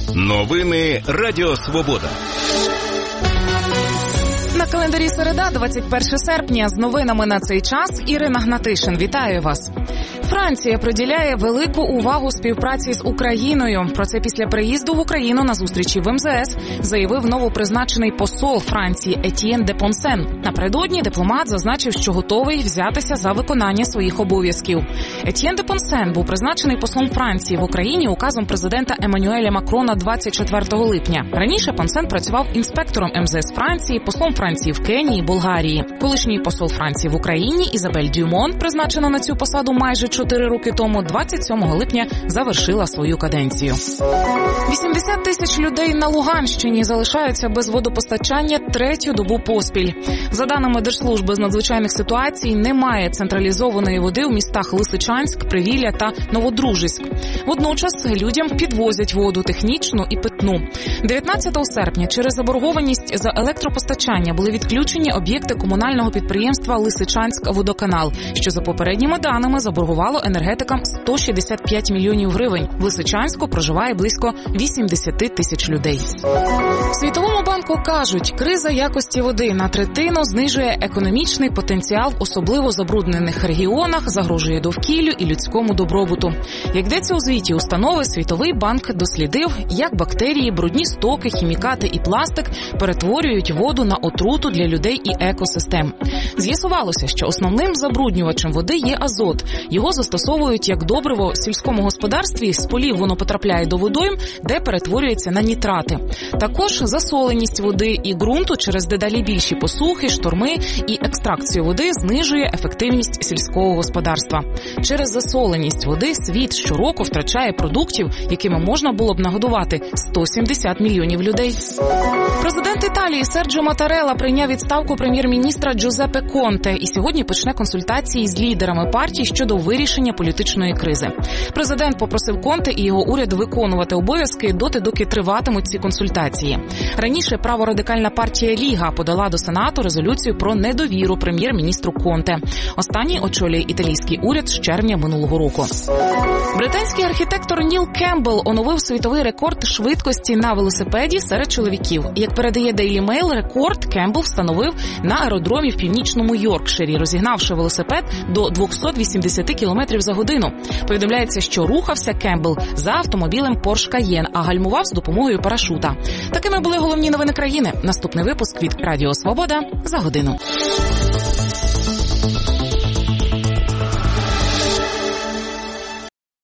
Новини Радіо Свобода. На календарі середа, 21 серпня. З новинами на цей час Ірина Гнатишин. Вітаю вас. Франція приділяє велику увагу співпраці з Україною. Про це після приїзду в Україну на зустрічі в МЗС заявив новопризначений посол Франції Етьєн де Понсен. Напередодні дипломат зазначив, що готовий взятися за виконання своїх обов'язків. Етьєн де Понсен був призначений послом Франції в Україні указом президента Еммануеля Макрона 24 липня. Раніше Понсен працював інспектором МЗС Франції, послом Франції в Кенії, Болгарії. Колишній посол Франції в Україні Ізабель Дюмон, призначена на цю посаду майже 4 роки тому, 27 липня завершила свою каденцію. 80 тисяч людей на Луганщині залишаються без водопостачання третю добу поспіль. За даними Держслужби з надзвичайних ситуацій, немає централізованої води у містах Лисичанськ, Привілля та Новодружицьк. Водночас людям підвозять воду технічну і питну. 19 серпня через заборгованість за електропостачання були відключені об'єкти комунального підприємства Лисичанськводоканал, що за попередніми даними заборгувало енергетикам 165 мільйонів гривень. В Лисичанську проживає близько 80 тисяч людей. В Світовому банку кажуть, криза якості води на третину знижує економічний потенціал в особливо забруднених регіонах, загрожує довкіллю і людському добробуту. Як йдеться у звіті установи, Світовий банк дослідив, як бактерії, брудні стоки, хімікати і пластик перетворюють воду на отруту для людей і екосистем. З'ясувалося, що основним забруднювачем води є азот. Його застосовують як добриво в сільському господарстві, з полів воно потрапляє до водойм, де перетворюється на нітрати. Також засоленість води і ґрунту через дедалі більші посухи, шторми і екстракцію води знижує ефективність сільського господарства. Через засоленість води світ щороку втрачає продуктів, якими можна було б нагодувати 170 мільйонів людей. Президент Італії Серджо Матарелла прийняв відставку прем'єр-міністра Джузеппе Конте і сьогодні почне консультації з лідерами партій щодо вирішення політичної кризи. Президент попросив Конте і його уряд виконувати обов'язки доки триватимуть ці консультації. Раніше праворадикальна партія Ліга подала до Сенату резолюцію про недовіру прем'єр-міністру Конте. Останній очолює італійський уряд з червня минулого року. Британський архітектор Ніл Кембл оновив світовий рекорд швидкості на велосипеді серед чоловіків. Як передає Daily Mail, рекорд Кембл встановив на аеродромі в північному Йоркширі, розігнавши велосипед до 280 км за годину. Повідомляється, що рухався Кембл за автомобілем Porsche Cayenne, а гальмував з допомогою парашута. Такими були головні новини країни. Наступний випуск від Радіо Свобода за годину.